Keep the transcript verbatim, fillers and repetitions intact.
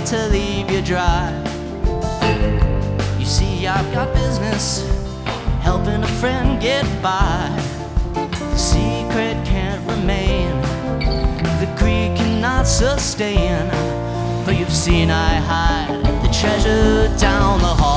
to leave you dry. You see, I've got business helping a friend get by. The secret can't remain, the greed cannot sustain. For you've seen I hide the treasure down the hall.